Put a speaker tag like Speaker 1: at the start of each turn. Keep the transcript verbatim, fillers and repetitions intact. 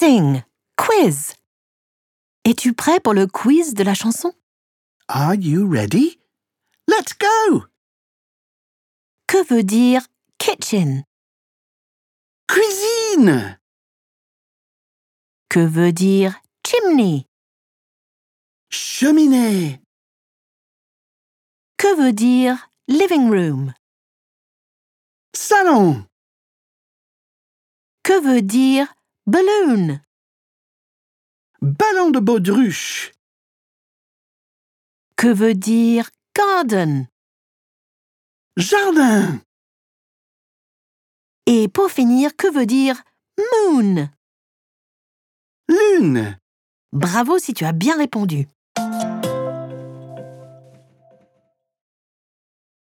Speaker 1: Sing. Quiz. Es-tu prêt pour le quiz de la chanson?
Speaker 2: Are you ready? Let's go!
Speaker 1: Que veut dire kitchen?
Speaker 2: Cuisine!
Speaker 1: Que veut dire chimney?
Speaker 2: Cheminée!
Speaker 1: Que veut dire living room?
Speaker 2: Salon!
Speaker 1: Que veut dire balloon?
Speaker 2: Ballon de baudruche!
Speaker 1: Que veut dire garden?
Speaker 2: Jardin!
Speaker 1: Et pour finir, que veut dire moon?
Speaker 2: Lune!
Speaker 1: Bravo si tu as bien répondu.